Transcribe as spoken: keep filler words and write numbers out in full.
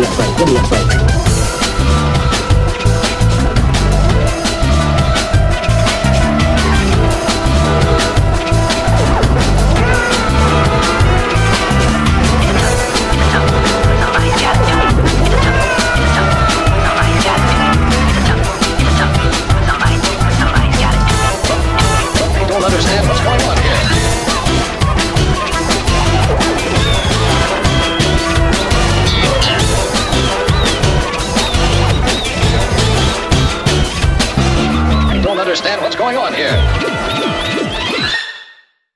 afraid. Don't be afraid. Understand what's going on here. I don't understand what's going on here.